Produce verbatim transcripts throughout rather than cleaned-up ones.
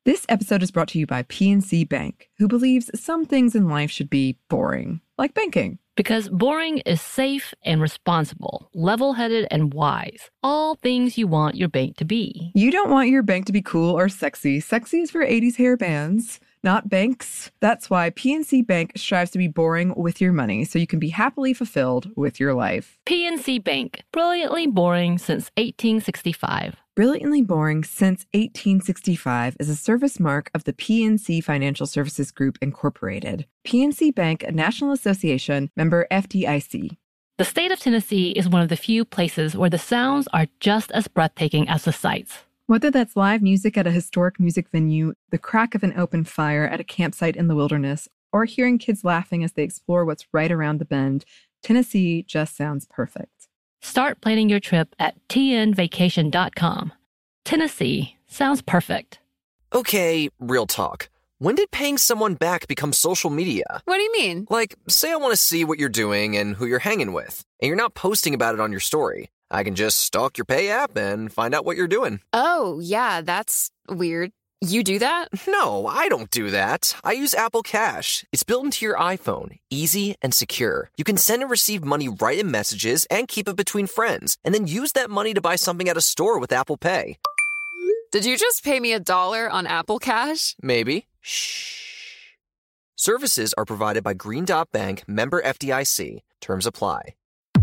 This episode is brought to you by P N C Bank, who believes some things in life should be boring, like banking. Because boring is safe and responsible, level-headed and wise. All things you want your bank to be. You don't want your bank to be cool or sexy. Sexy is for eighties hair bands, not banks. That's why P N C Bank strives to be boring with your money, so you can be happily fulfilled with your life. P N C Bank, brilliantly boring since eighteen sixty-five. Brilliantly Boring Since eighteen sixty-five is a service mark of the P N C Financial Services Group, Incorporated. P N C Bank, a National Association, member F D I C. The state of Tennessee is one of the few places where the sounds are just as breathtaking as the sights. Whether that's live music at a historic music venue, the crack of an open fire at a campsite in the wilderness, or hearing kids laughing as they explore what's right around the bend, Tennessee just sounds perfect. Start planning your trip at T N vacation dot com. Tennessee sounds perfect. Okay, real talk. When did paying someone back become social media? What do you mean? Like, say I want to see what you're doing and who you're hanging with, and you're not posting about it on your story. I can just stalk your Pay app and find out what you're doing. Oh, yeah, that's weird. You do that? No, I don't do that. I use Apple Cash. It's built into your iPhone, easy and secure. You can send and receive money right in Messages and keep it between friends, and then use that money to buy something at a store with Apple Pay. Did you just pay me a dollar on Apple Cash? Maybe. Shh. Services are provided by Green Dot Bank, member F D I C. Terms apply.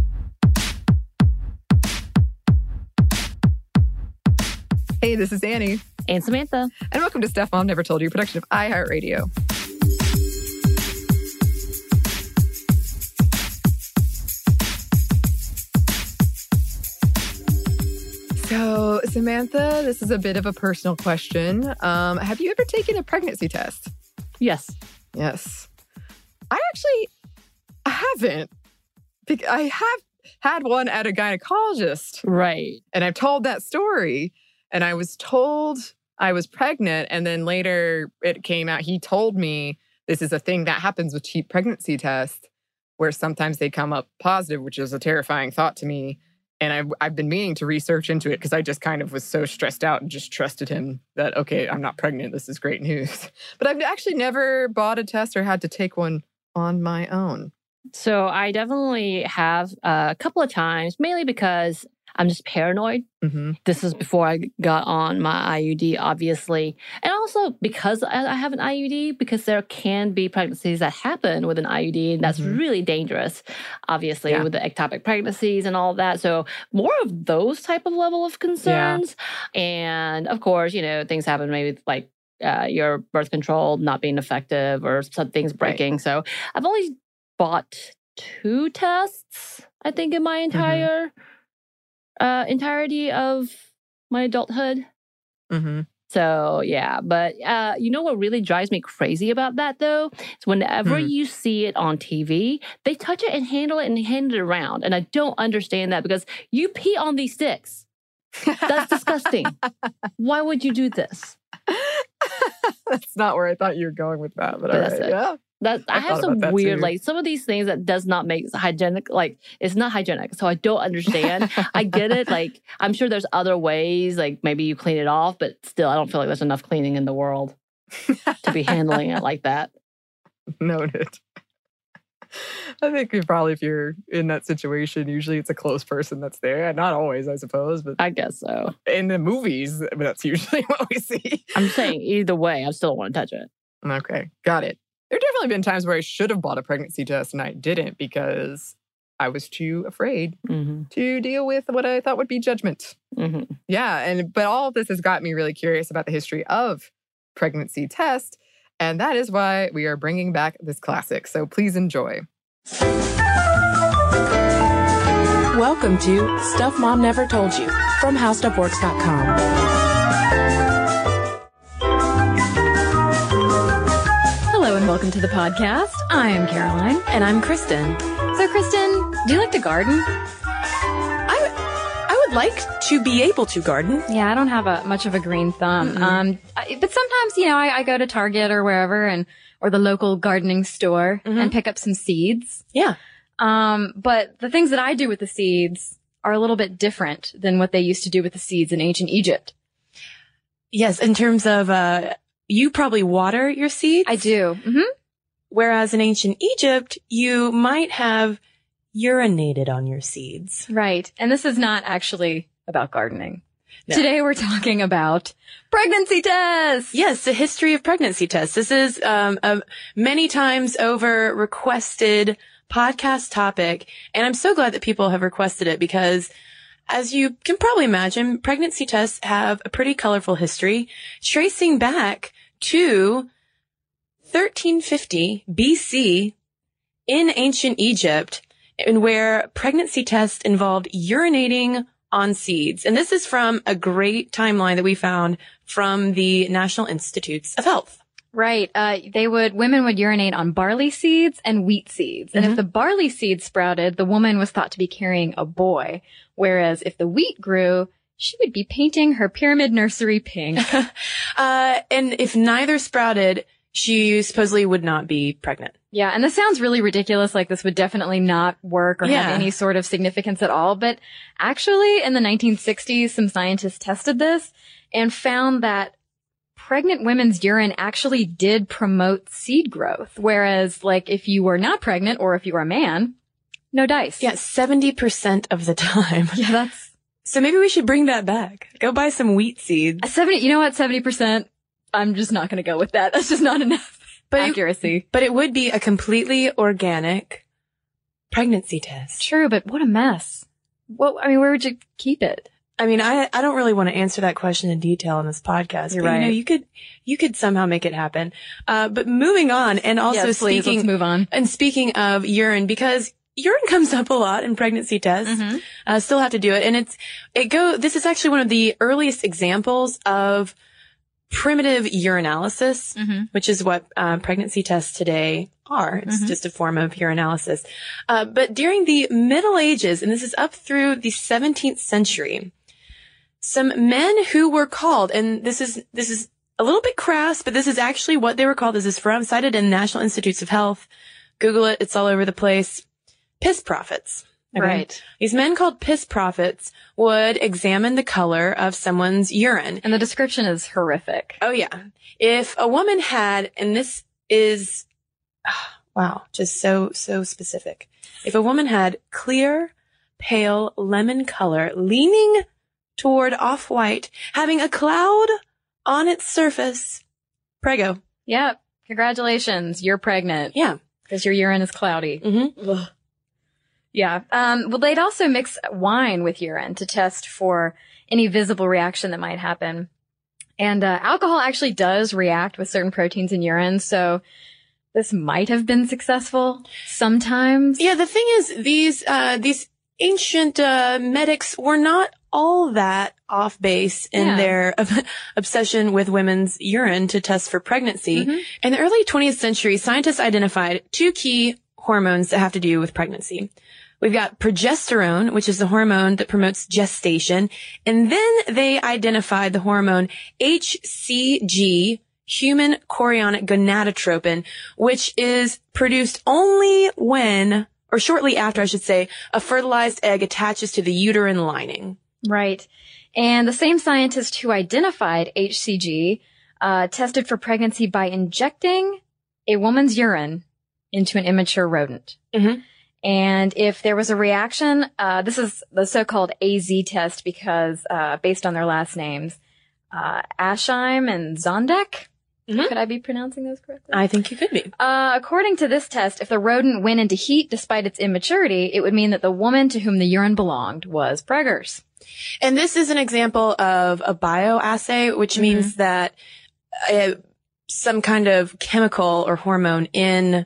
Hey, this is Annie. And Samantha. And welcome to Stuff Mom Never Told You, production of iHeartRadio. So, Samantha, this is a bit of a personal question. Um, have you ever taken a pregnancy test? Yes. Yes. I actually haven't. I have had one at a gynecologist. Right. And I've told that story. And I was told I was pregnant. And then later it came out, he told me this is a thing that happens with cheap pregnancy tests, where sometimes they come up positive, which is a terrifying thought to me. And I've, I've been meaning to research into it because I just kind of was so stressed out and just trusted him that, okay, I'm not pregnant. This is great news. But I've actually never bought a test or had to take one on my own. So I definitely have a couple of times, mainly because I'm just paranoid. Mm-hmm. This is before I got on my I U D, obviously. And also because I have an I U D, because there can be pregnancies that happen with an I U D. And that's mm-hmm. really dangerous, obviously, yeah. with the ectopic pregnancies and all that. So more of those type of level of concerns. Yeah. And of course, you know, things happen maybe like uh, your birth control not being effective or some things breaking. Right. So I've only bought two tests, I think, in my entire... Mm-hmm. Uh, entirety of my adulthood. Mm-hmm. So, yeah. But uh, you know what really drives me crazy about that, though? Is whenever mm. you see it on T V, they touch it and handle it and hand it around. And I don't understand that because you pee on these sticks. That's disgusting. Why would you do this? That's not where I thought you were going with that. But, but all that's right. it. Yeah. That, I, I have some weird, like, some of these things that does not make hygienic, like, it's not hygienic. So I don't understand. I get it. Like, I'm sure there's other ways, like, maybe you clean it off, but still, I don't feel like there's enough cleaning in the world to be handling it like that. Noted. I think you probably, if you're in that situation, usually it's a close person that's there. Not always, I suppose, but I guess so. In the movies, that's usually what we see. I'm saying either way, I still don't want to touch it. Okay, got it. There have definitely been times where I should have bought a pregnancy test and I didn't because I was too afraid mm-hmm. to deal with what I thought would be judgment. Mm-hmm. Yeah, and but all of this has got me really curious about the history of pregnancy test, and that is why we are bringing back this classic. So please enjoy. Welcome to Stuff Mom Never Told You from How Stuff Works dot com. Hello and welcome to the podcast. I am Caroline. And I'm Kristen. So, Kristen, do you like to garden? I, I would like to be able to garden. Yeah, I don't have a much of a green thumb. Mm-hmm. Um, I, but sometimes, you know, I, I go to Target or wherever and or the local gardening store mm-hmm. and pick up some seeds. Yeah. Um, but the things that I do with the seeds are a little bit different than what they used to do with the seeds in ancient Egypt. Yes, in terms of uh you probably water your seeds. I do. Mm-hmm. Whereas in ancient Egypt, you might have urinated on your seeds. Right. And this is not actually about gardening. No. Today we're talking about pregnancy tests. Yes, the history of pregnancy tests. This is um, a many times over requested podcast topic. And I'm so glad that people have requested it because, as you can probably imagine, pregnancy tests have a pretty colorful history tracing back to thirteen fifty B C in ancient Egypt, and where pregnancy tests involved urinating on seeds. And this is from a great timeline that we found from the National Institutes of Health. Right. Uh, they would, women would urinate on barley seeds and wheat seeds. And Mm-hmm. if the barley seed sprouted, the woman was thought to be carrying a boy. Whereas if the wheat grew, she would be painting her pyramid nursery pink. uh, and if neither sprouted, she supposedly would not be pregnant. Yeah, and this sounds really ridiculous, like this would definitely not work or Yeah. have any sort of significance at all. But actually, in the nineteen sixties, some scientists tested this and found that pregnant women's urine actually did promote seed growth. Whereas, like, if you were not pregnant or if you were a man, no dice. Yeah, seventy percent of the time. Yeah, that's... So maybe we should bring that back. Go buy some wheat seeds. seventy, you know what, seventy percent? I'm just not going to go with that. That's just not enough But accuracy. It, but it would be a completely organic pregnancy test. True, but what a mess. Well, I mean, where would you keep it? I mean, I, I don't really want to answer that question in detail on this podcast. You're but, right. You know, you could, you could somehow make it happen. Uh, but moving on and also Yes, please, speaking, let's move on. and speaking of urine, because urine comes up a lot in pregnancy tests. Mm-hmm. Uh, still have to do it. And it's, it go, this is actually one of the earliest examples of primitive urinalysis, Mm-hmm. which is what uh, pregnancy tests today are. It's Mm-hmm. just a form of urinalysis. Uh, but during the Middle Ages, and this is up through the seventeenth century, some men who were called, and this is this is a little bit crass, but this is actually what they were called. This is from cited in National Institutes of Health. Google it; it's all over the place. Piss prophets. Okay? Right. These men called piss prophets would examine the color of someone's urine. And the description is horrific. Oh yeah. If a woman had, and this is, oh, wow, just so, so specific. If a woman had clear, pale lemon color leaning toward off-white, having a cloud on its surface, prego. Yep. Congratulations. You're pregnant. Yeah. Because your urine is cloudy. Mm-hmm. Yeah. Um, well, they'd also mix wine with urine to test for any visible reaction that might happen. And uh, alcohol actually does react with certain proteins in urine, so this might have been successful sometimes. Yeah, the thing is, these, uh, these ancient, uh, medics were not all that off base in Yeah. their obsession with women's urine to test for pregnancy. Mhm. In the early twentieth century, scientists identified two key hormones that have to do with pregnancy. We've got progesterone, which is the hormone that promotes gestation. And then they identified the hormone H C G, human chorionic gonadotropin, which is produced only when, or shortly after, I should say, a fertilized egg attaches to the uterine lining. Right. And the same scientist who identified H C G uh, tested for pregnancy by injecting a woman's urine into an immature rodent. Mm-hmm. And if there was a reaction, uh, this is the so-called A Z test because, uh, based on their last names, uh, Asheim and Zondek. Mhm. Could I be pronouncing those correctly? I think you could be. Uh, according to this test, if the rodent went into heat despite its immaturity, it would mean that the woman to whom the urine belonged was preggers. And this is an example of a bioassay, which Mm-hmm. means that uh, some kind of chemical or hormone in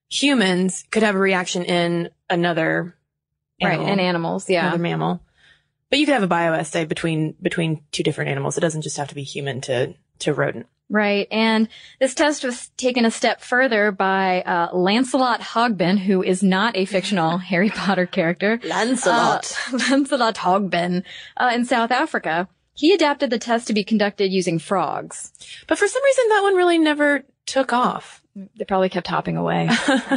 humans could have a reaction in another animal, Right, and animals, yeah. another mammal. But you could have a bioassay between between two different animals. It doesn't just have to be human to to rodent. Right, and this test was taken a step further by uh, Lancelot Hogben, who is not a fictional Harry Potter character. Lancelot. Uh, Lancelot Hogben uh, in South Africa. He adapted the test to be conducted using frogs. But for some reason, that one really never took off. They probably kept hopping away.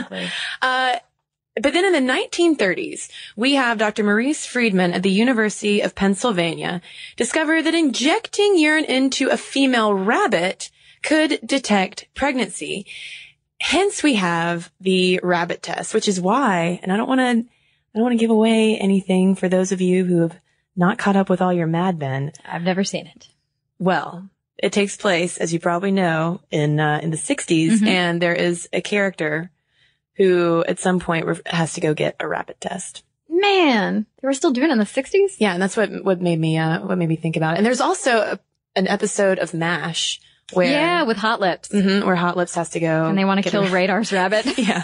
uh, but then in the nineteen thirties, we have Doctor Maurice Friedman at the University of Pennsylvania discover that injecting urine into a female rabbit could detect pregnancy. Hence we have the rabbit test, which is why, and I don't want to, I don't want to give away anything for those of you who have not caught up with all your Mad Men. I've never seen it. Well, it takes place, as you probably know, in, uh, in the sixties, mm-hmm. and there is a character who at some point re- has to go get a rabbit test. Man, they were still doing it in the sixties? Yeah, and that's what, what made me, uh, what made me think about it. And there's also a, an episode of MASH where. Yeah, with Hot Lips. Mm-hmm, where Hot Lips has to go. And they want to kill a- Radar's rabbit. Yeah.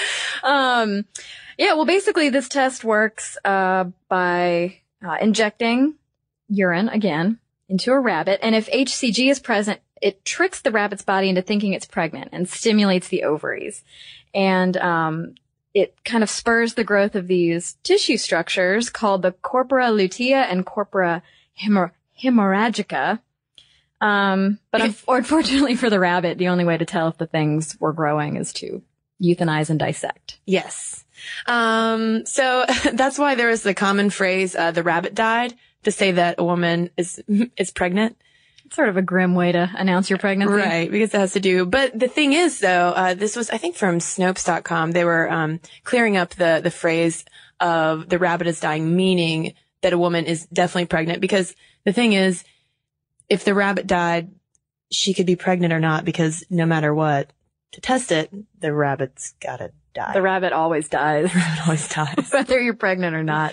um, yeah, well, basically this test works, uh, by, uh, injecting urine again into a rabbit. And if H C G is present, it tricks the rabbit's body into thinking it's pregnant and stimulates the ovaries. And, um, it kind of spurs the growth of these tissue structures called the corpora lutea and corpora hemor- hemorrhagica. Um, but un- unfortunately for the rabbit, the only way to tell if the things were growing is to euthanize and dissect. Yes. Um, so that's why there is the common phrase, uh, the rabbit died, to say that a woman is, is pregnant. It's sort of a grim way to announce your pregnancy. Right, because it has to do. But the thing is, though, uh, this was, I think, from Snopes dot com. They were um, clearing up the, the phrase of the rabbit is dying, meaning that a woman is definitely pregnant. Because the thing is, if the rabbit died, she could be pregnant or not, because no matter what, to test it, the rabbit's gotta die. The rabbit always dies. The rabbit always dies. Whether you're pregnant or not.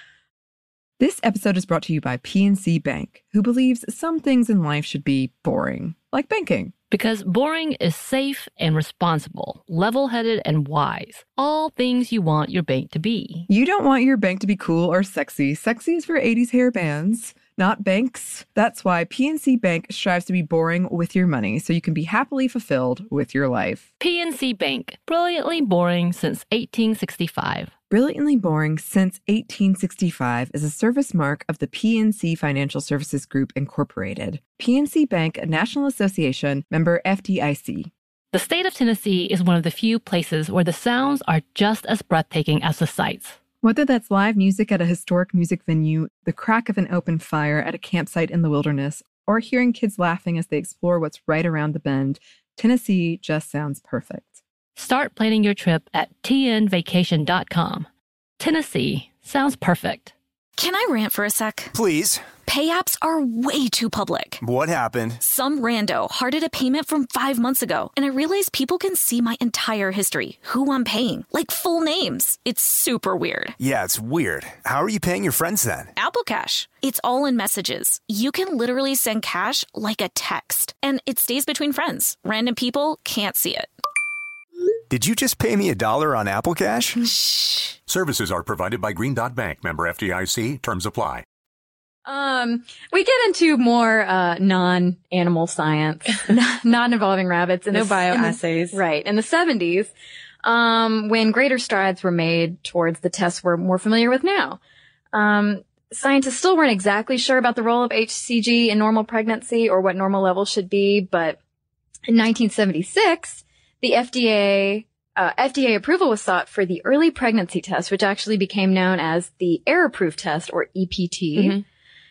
This episode is brought to you by P N C Bank, who believes some things in life should be boring, like banking. Because boring is safe and responsible, level-headed and wise. All things you want your bank to be. You don't want your bank to be cool or sexy. Sexy is for eighties hair bands, not banks. That's why P N C Bank strives to be boring with your money so you can be happily fulfilled with your life. P N C Bank, brilliantly boring since eighteen sixty-five. Brilliantly Boring Since eighteen sixty-five is a service mark of the P N C Financial Services Group, Incorporated. P N C Bank, a National Association, member F D I C. The state of Tennessee is one of the few places where the sounds are just as breathtaking as the sights. Whether that's live music at a historic music venue, the crack of an open fire at a campsite in the wilderness, or hearing kids laughing as they explore what's right around the bend, Tennessee just sounds perfect. Start planning your trip at T N vacation dot com. Tennessee sounds perfect. Can I rant for a sec? Please. Pay apps are way too public. What happened? Some rando hearted a payment from five months ago, and I realized people can see my entire history, who I'm paying, like full names. It's super weird. Yeah, it's weird. How are you paying your friends then? Apple Cash. It's all in messages. You can literally send cash like a text, and it stays between friends. Random people can't see it. Did you just pay me a dollar on Apple Cash? Shh. Services are provided by Green Dot Bank, member F D I C. Terms apply. Um, we get into more uh non-animal science, non-involving rabbits. In no the, bioassays. In the, right. In the seventies, um, when greater strides were made towards the tests we're more familiar with now. Um, scientists still weren't exactly sure about the role of H C G in normal pregnancy or what normal levels should be, but in nineteen seventy-six, the F D A Uh, F D A approval was sought for the early pregnancy test, which actually became known as the error-proof test, or E P T. Mm-hmm.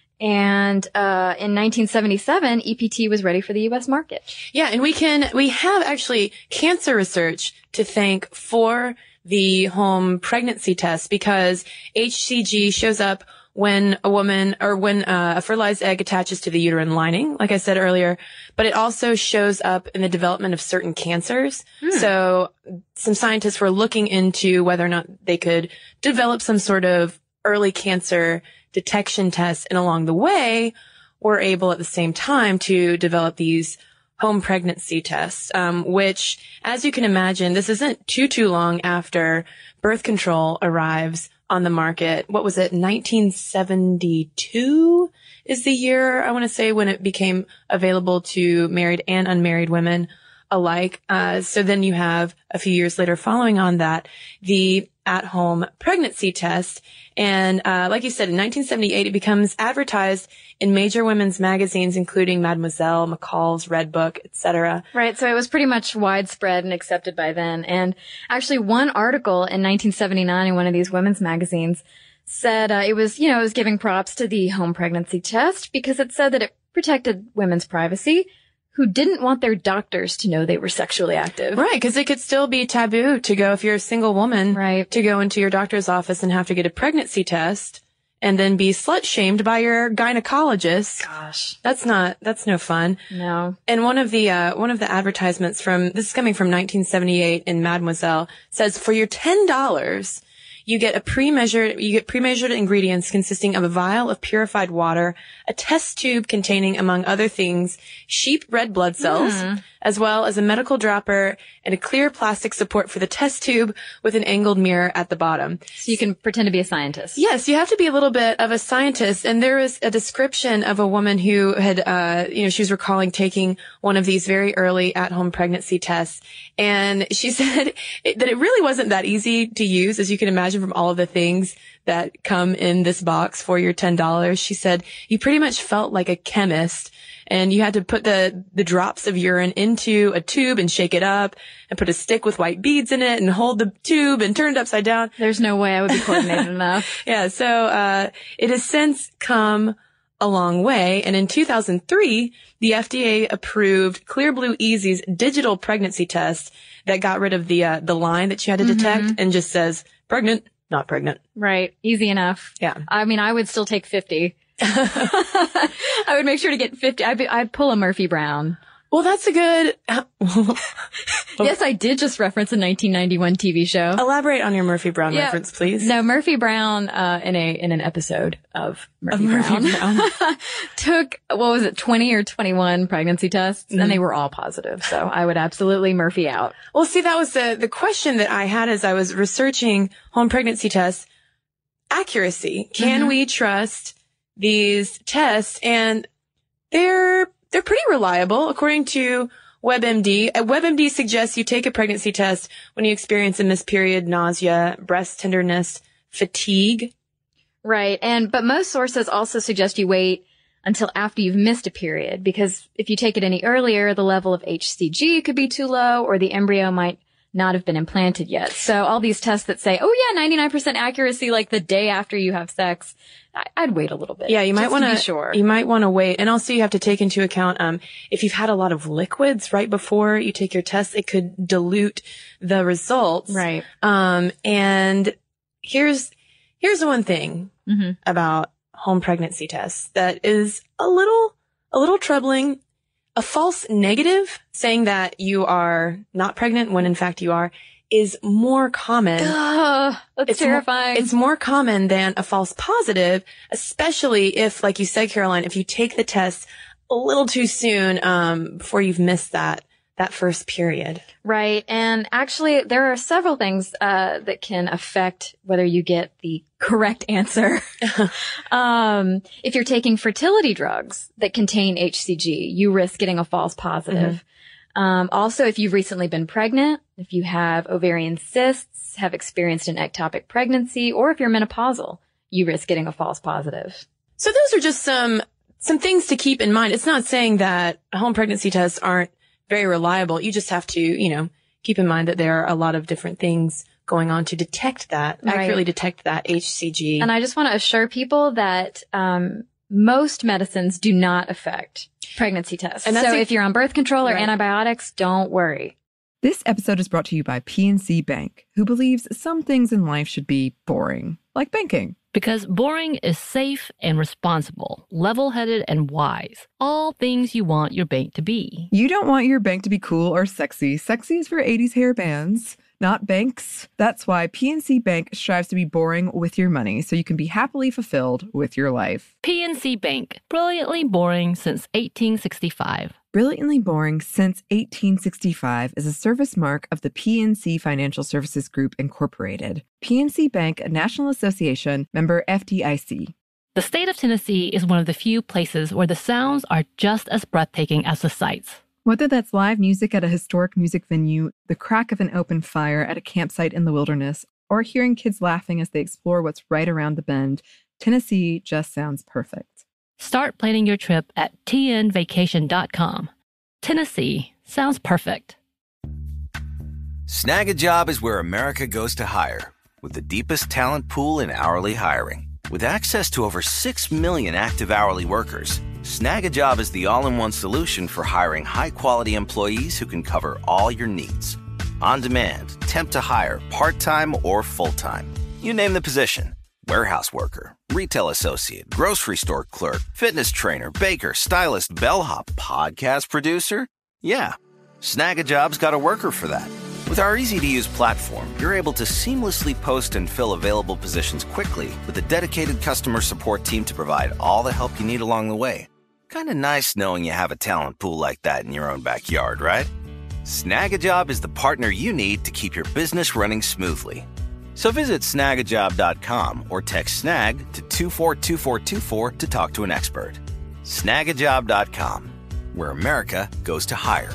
And uh in nineteen seventy-seven, E P T was ready for the U S market. Yeah, and we can, we have actually cancer research to thank for the home pregnancy test, because H C G shows up when a woman or when uh, a fertilized egg attaches to the uterine lining, like I said earlier, but it also shows up in the development of certain cancers. Hmm. So some scientists were looking into whether or not they could develop some sort of early cancer detection tests, and along the way were able at the same time to develop these home pregnancy tests, um, which, as you can imagine, this isn't too, too long after birth control arrives on the market. What was it? nineteen seventy-two is the year, I want to say, when it became available to married and unmarried women alike. Uh, so then you have a few years later following on that, the at-home pregnancy test. And, uh, like you said, in nineteen seventy-eight, it becomes advertised in major women's magazines, including Mademoiselle, McCall's, Redbook, et cetera. Right. So it was pretty much widespread and accepted by then. And actually one article in nineteen seventy-nine in one of these women's magazines said, uh, it was, you know, it was giving props to the home pregnancy test because it said that it protected women's privacy, who didn't want their doctors to know they were sexually active. Right, because it could still be taboo to go, if you're a single woman, right, to go into your doctor's office and have to get a pregnancy test and then be slut-shamed by your gynecologist. Gosh. That's not, that's no fun. No. And one of the, uh, one of the advertisements from, this is coming from nineteen seventy-eight in Mademoiselle, says, for your ten dollars, you get a pre-measured, you get pre-measured ingredients consisting of a vial of purified water, a test tube containing, among other things, sheep red blood cells, mm. as well as a medical dropper and a clear plastic support for the test tube with an angled mirror at the bottom. So you can pretend to be a scientist. Yes, you have to be a little bit of a scientist. And there was a description of a woman who had, uh, you know, she was recalling taking one of these very early at-home pregnancy tests. And she said it, that it really wasn't that easy to use, as you can imagine from all of the things that come in this box for your ten dollars. She said you pretty much felt like a chemist, and you had to put the, the drops of urine into a tube and shake it up and put a stick with white beads in it and hold the tube and turn it upside down. There's no way I would be coordinated enough. Yeah. So, uh, it has since come a long way. And in two thousand three, the F D A approved Clear Blue Easy's digital pregnancy test that got rid of the, uh, the line that you had to detect mm-hmm. and just says pregnant, not pregnant. Right. Easy enough. Yeah. I mean, I would still take fifty. I would make sure to get fifty. I'd, be, I'd pull a Murphy Brown. Well, that's a good... Yes, I did just reference a nineteen ninety-one T V show. Elaborate on your Murphy Brown yeah. reference, please. No, Murphy Brown, uh, in a, in an episode of Murphy of Brown, Murphy Brown. took, what was it, twenty or twenty-one pregnancy tests, mm-hmm. and they were all positive. So I would absolutely Murphy out. Well, see, that was the, the question that I had as I was researching home pregnancy tests. Accuracy. Can mm-hmm. we trust these tests? And they're, they're pretty reliable, according to WebMD. Uh, WebMD suggests you take a pregnancy test when you experience a missed period, nausea, breast tenderness, fatigue. Right. And, but most sources also suggest you wait until after you've missed a period, because if you take it any earlier, the level of H C G could be too low, or the embryo might not have been implanted yet. So all these tests that say, oh yeah, ninety-nine percent accuracy, like the day after you have sex, I- I'd wait a little bit. Yeah, you might want to be sure. You might want to wait. And also you have to take into account, um, if you've had a lot of liquids right before you take your test, it could dilute the results. Right. Um, and here's, here's the one thing mm-hmm. about home pregnancy tests that is a little, a little troubling. A false negative saying that you are not pregnant when in fact you are is more common. Ugh, that's it's terrifying. More, it's more common than a false positive, especially if, like you said, Caroline, if you take the test a little too soon, um, before you've missed that, that first period. Right. And actually, there are several things, uh, that can affect whether you get the correct answer. um, if you're taking fertility drugs that contain H C G, you risk getting a false positive. Mm-hmm. Um, also, if you've recently been pregnant, if you have ovarian cysts, have experienced an ectopic pregnancy, or if you're menopausal, you risk getting a false positive. So those are just some, some things to keep in mind. It's not saying that home pregnancy tests aren't very reliable. You just have to, you know, keep in mind that there are a lot of different things going on to detect that, right. accurately detect that H C G. And I just want to assure people that, um, most medicines do not affect pregnancy tests. And that's so a, if you're on birth control or right. antibiotics, don't worry. This episode is brought to you by P N C Bank, who believes some things in life should be boring, like banking. Because boring is safe and responsible, level-headed and wise. All things you want your bank to be. You don't want your bank to be cool or sexy. Sexy is for eighties hair bands, not banks. That's why P N C Bank strives to be boring with your money so you can be happily fulfilled with your life. P N C Bank, brilliantly boring since eighteen sixty-five. Brilliantly Boring Since eighteen sixty-five is a service mark of the P N C Financial Services Group, Incorporated. P N C Bank, a National Association, member F D I C. The state of Tennessee is one of the few places where the sounds are just as breathtaking as the sights. Whether that's live music at a historic music venue, the crack of an open fire at a campsite in the wilderness, or hearing kids laughing as they explore what's right around the bend, Tennessee just sounds perfect. Start planning your trip at T N vacation dot com. Tennessee sounds perfect. Snag a Job is where America goes to hire, with the deepest talent pool in hourly hiring. With access to over six million active hourly workers, Snag a Job is the all-in-one solution for hiring high-quality employees who can cover all your needs. On demand, temp to hire, part-time or full-time. You name the position. Warehouse worker, retail associate, grocery store clerk, fitness trainer, baker, stylist, bellhop, podcast producer. Yeah, Snag a Job's got a worker for that. With our easy-to-use platform, you're able to seamlessly post and fill available positions quickly with a dedicated customer support team to provide all the help you need along the way. Kind of nice knowing you have a talent pool like that in your own backyard, right? Snag a Job is the partner you need to keep your business running smoothly. So visit snag a job dot com or text snag to two four two four two four to talk to an expert. snag a job dot com, where America goes to hire.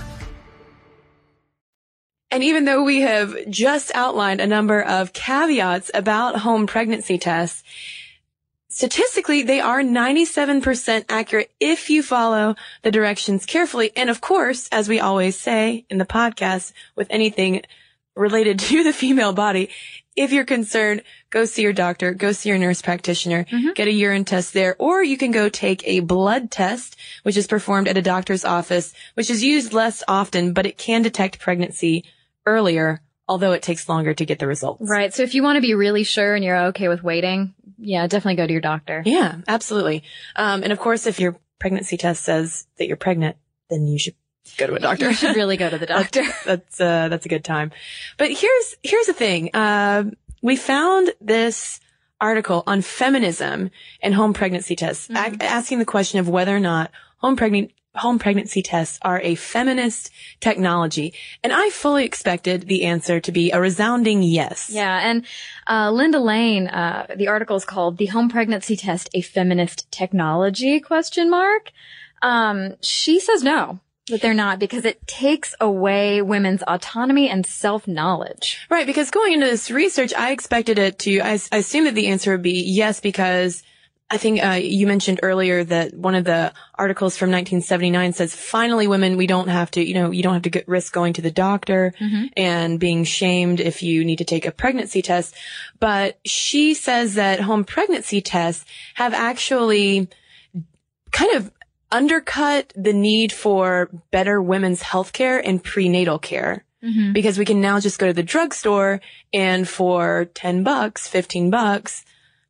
And even though we have just outlined a number of caveats about home pregnancy tests, statistically, they are ninety-seven percent accurate if you follow the directions carefully. And of course, as we always say in the podcast with anything related to the female body, if you're concerned, go see your doctor, go see your nurse practitioner, mm-hmm. get a urine test there, or you can go take a blood test, which is performed at a doctor's office, which is used less often, but it can detect pregnancy earlier, although it takes longer to get the results. Right. So if you want to be really sure and you're okay with waiting, yeah, definitely go to your doctor. Yeah, absolutely. Um, and of course, if your pregnancy test says that you're pregnant, then you should go to a doctor. You should really go to the doctor. that's, that's, uh, that's a good time. But here's, here's the thing. Uh, we found this article on feminism and home pregnancy tests, mm-hmm. a- asking the question of whether or not home pregnant, home pregnancy tests are a feminist technology. And I fully expected the answer to be a resounding yes. Yeah. And, uh, Linda Lane, uh, the article is called The Home Pregnancy Test, a Feminist Technology, question mark. Um, she says no. That they're not, because it takes away women's autonomy and self-knowledge. Right, because going into this research, I expected it to, I, I assumed that the answer would be yes, because I think uh, you mentioned earlier that one of the articles from nineteen seventy-nine says, finally, women, we don't have to, you know, you don't have to get, risk going to the doctor mm-hmm. and being shamed if you need to take a pregnancy test. But she says that home pregnancy tests have actually kind of undercut the need for better women's health care and prenatal care. Mm-hmm. Because we can now just go to the drugstore and for ten bucks, fifteen bucks,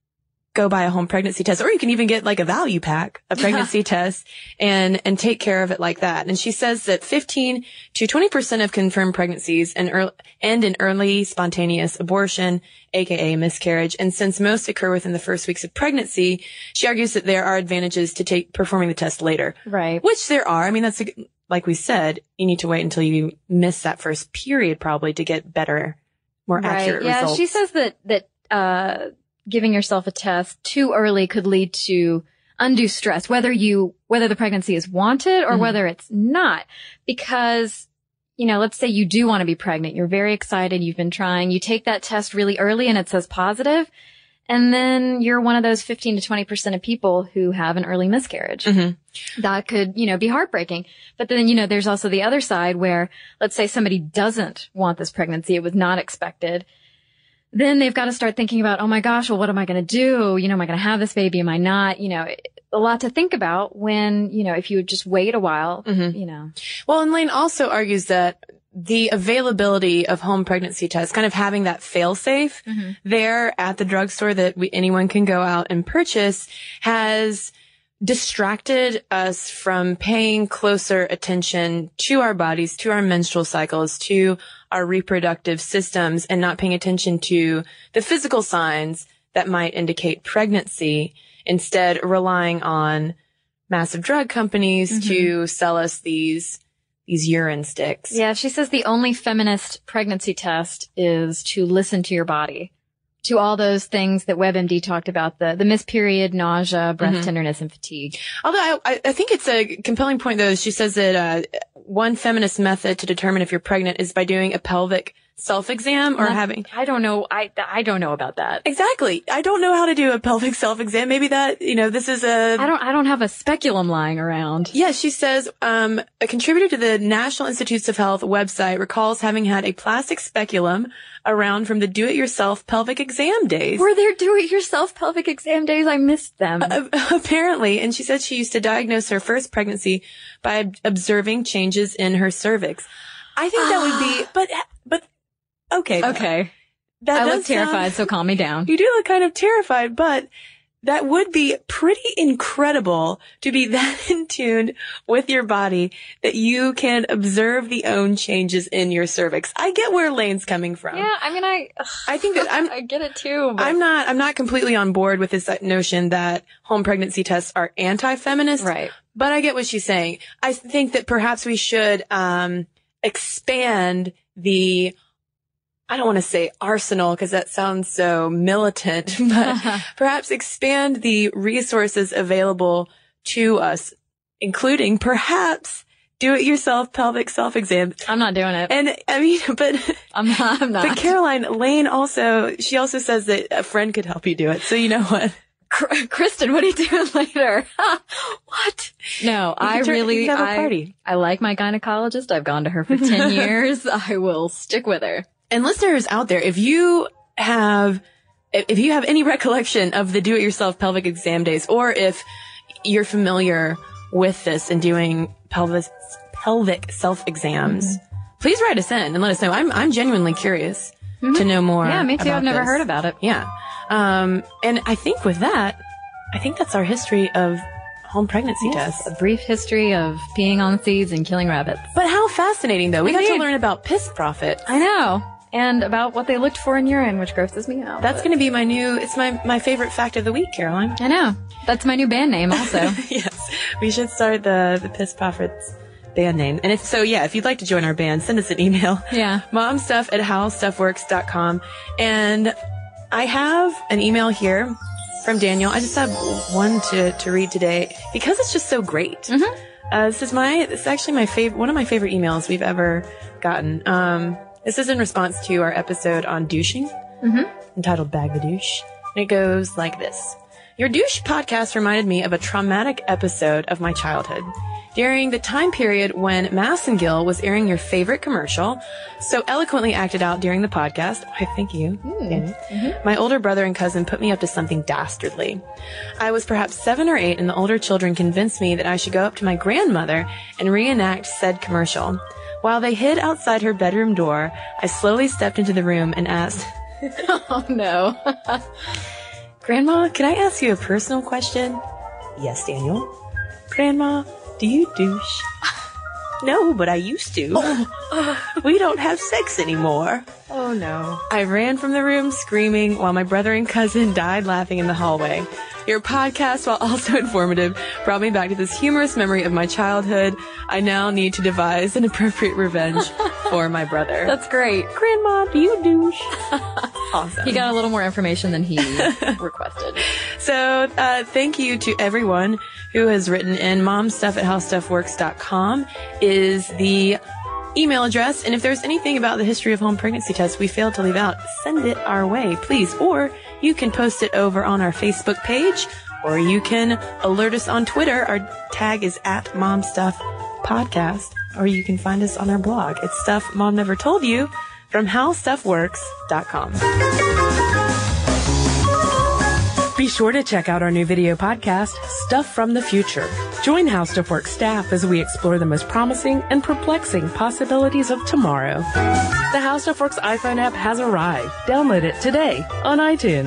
go buy a home pregnancy test. Or you can even get like a value pack, a pregnancy test, and, and take care of it like that. And she says that fifteen to twenty percent of confirmed pregnancies and early, end in early spontaneous abortion, aka miscarriage. And since most occur within the first weeks of pregnancy, she argues that there are advantages to take performing the test later. Right. Which there are. I mean, that's a, like we said, you need to wait until you miss that first period probably to get better, more right. accurate yeah, results. Yeah, she says that, that, uh, giving yourself a test too early could lead to undue stress, whether you, whether the pregnancy is wanted or mm-hmm. whether it's not. Because, you know, let's say you do want to be pregnant. You're very excited. You've been trying. You take that test really early and it says positive. And then you're one of those fifteen to twenty percent of people who have an early miscarriage. Mm-hmm. That could, you know, be heartbreaking. But then, you know, there's also the other side where, let's say somebody doesn't want this pregnancy. It was not expected. Then they've got to start thinking about, oh my gosh, well, what am I going to do? You know, am I going to have this baby? Am I not? You know, a lot to think about when, you know, if you would just wait a while, mm-hmm. you know. Well, and Lane also argues that the availability of home pregnancy tests, kind of having that fail safe mm-hmm. there at the drugstore that we, anyone can go out and purchase, has distracted us from paying closer attention to our bodies, to our menstrual cycles, to our reproductive systems, and not paying attention to the physical signs that might indicate pregnancy, instead relying on massive drug companies mm-hmm. to sell us these these urine sticks. Yeah, she says the only feminist pregnancy test is to listen to your body, to all those things that WebMD talked about, the, the missed period, nausea, breast mm-hmm. tenderness, and fatigue. Although I, I think it's a compelling point, though. She says that uh, one feminist method to determine if you're pregnant is by doing a pelvic self-exam or Not- having... I don't know. I, I don't know about that. Exactly. I don't know how to do a pelvic self-exam. Maybe that, you know, this is a... I don't, I don't have a speculum lying around. Yeah, she says, um, a contributor to the National Institutes of Health website recalls having had a plastic speculum around from the do-it-yourself pelvic exam days. Were there do-it-yourself pelvic exam days? I missed them. Uh, apparently. And she said she used to diagnose her first pregnancy by ob- observing changes in her cervix. I think that would be, but, but, okay. Okay. That I does look terrified, sound- so calm me down. You do look kind of terrified, but that would be pretty incredible to be that in tune with your body that you can observe the own changes in your cervix. I get where Lane's coming from. Yeah, I mean, I, I think that I'm, I get it too. But I'm not, I'm not completely on board with this notion that home pregnancy tests are anti-feminist. Right. But I get what she's saying. I think that perhaps we should, um, expand the, I don't want to say arsenal because that sounds so militant, but perhaps expand the resources available to us, including perhaps do-it-yourself pelvic self-exam. I'm not doing it. And I mean, but I'm not. I'm not. But Caroline, Lane also, she also says that a friend could help you do it. So you know what? Kristen, what are you doing later? What? No, I turn- really, you can have a I, party. I like my gynecologist. I've gone to her for ten years. I will stick with her. And listeners out there, if you have, if you have any recollection of the do-it-yourself pelvic exam days, or if you're familiar with this and doing pelvis, pelvic self-exams, mm-hmm. please write us in and let us know. I'm, I'm genuinely curious mm-hmm. to know more. Yeah, me too. about I've never this. heard about it. Yeah. Um, and I think with that, I think that's our history of home pregnancy Yes, tests. a brief history of peeing on seeds and killing rabbits. But how fascinating, though. We got Indeed. to learn about piss profit. I know. And about what they looked for in urine, which grosses me out. That's going to be my new, it's my, my favorite fact of the week, Caroline. I know. That's my new band name also. Yes. We should start the, the Piss Profits band name. And if so, yeah, if you'd like to join our band, send us an email. Yeah. momstuff at how stuff works dot com. And I have an email here from Daniel. I just have one to, to read today because it's just so great. Mm-hmm. Uh, this is my, this is actually my favorite, one of my favorite emails we've ever gotten. Um, this is in response to our episode on douching, mm-hmm. entitled Bag the Douche. And it goes like this. Your douche podcast reminded me of a traumatic episode of my childhood. During the time period when Massengill was airing your favorite commercial, so eloquently acted out during the podcast, I thank you, mm. mm-hmm. my older brother and cousin put me up to something dastardly. I was perhaps seven or eight, and the older children convinced me that I should go up to my grandmother and reenact said commercial. While they hid outside her bedroom door, I slowly stepped into the room and asked, oh no. Grandma, can I ask you a personal question? Yes, Daniel. Grandma, do you douche? No, but I used to. Oh. We don't have sex anymore. Oh no. I ran from the room screaming while my brother and cousin died laughing in the hallway. Your podcast, while also informative, brought me back to this humorous memory of my childhood. I now need to devise an appropriate revenge for my brother. That's great. Grandma, do you douche? Awesome. He got a little more information than he requested. So, uh, thank you to everyone who has written in. momstuff at how stuff works dot com is the email address. And if there's anything about the history of home pregnancy tests we failed to leave out, send it our way, please. Or you can post it over on our Facebook page, or you can alert us on Twitter. Our tag is at momstuffpodcast, or you can find us on our blog. It's Stuff Mom Never Told You from how stuff works dot com. Be sure to check out our new video podcast, Stuff from the Future. Join How Stuff Works staff as we explore the most promising and perplexing possibilities of tomorrow. The How Stuff Works iPhone app has arrived. Download it today on iTunes.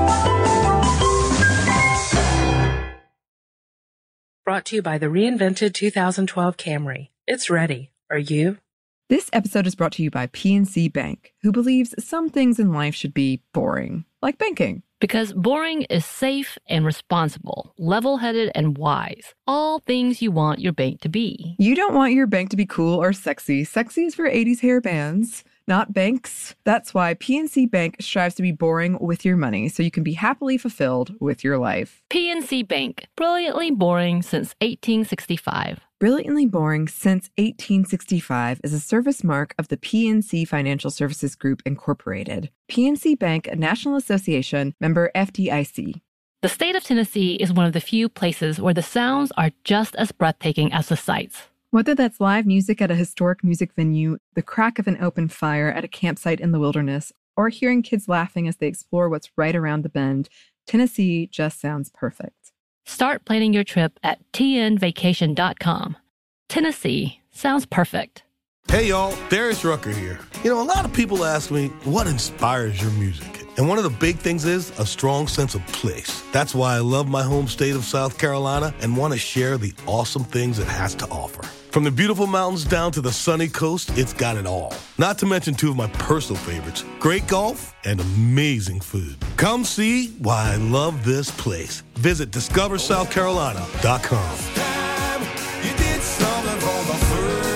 Brought to you by the reinvented two thousand twelve Camry. It's ready. Are you? This episode is brought to you by P N C Bank, who believes some things in life should be boring, like banking. Because boring is safe and responsible, level-headed and wise. All things you want your bank to be. You don't want your bank to be cool or sexy. Sexy is for eighties hair bands, not banks. That's why P N C Bank strives to be boring with your money so you can be happily fulfilled with your life. P N C Bank, brilliantly boring since eighteen sixty-five. Brilliantly Boring Since eighteen sixty-five is a service mark of the P N C Financial Services Group, Incorporated. P N C Bank, a National Association, member F D I C. The state of Tennessee is one of the few places where the sounds are just as breathtaking as the sights. Whether that's live music at a historic music venue, the crack of an open fire at a campsite in the wilderness, or hearing kids laughing as they explore what's right around the bend, Tennessee just sounds perfect. Start planning your trip at T N vacation dot com. Tennessee sounds perfect. Hey, y'all, Darius Rucker here. You know, a lot of people ask me, what inspires your music? And one of the big things is a strong sense of place. That's why I love my home state of South Carolina and want to share the awesome things it has to offer. From the beautiful mountains down to the sunny coast, it's got it all. Not to mention two of my personal favorites, great golf and amazing food. Come see why I love this place. Visit discover south carolina dot com. You did something for the first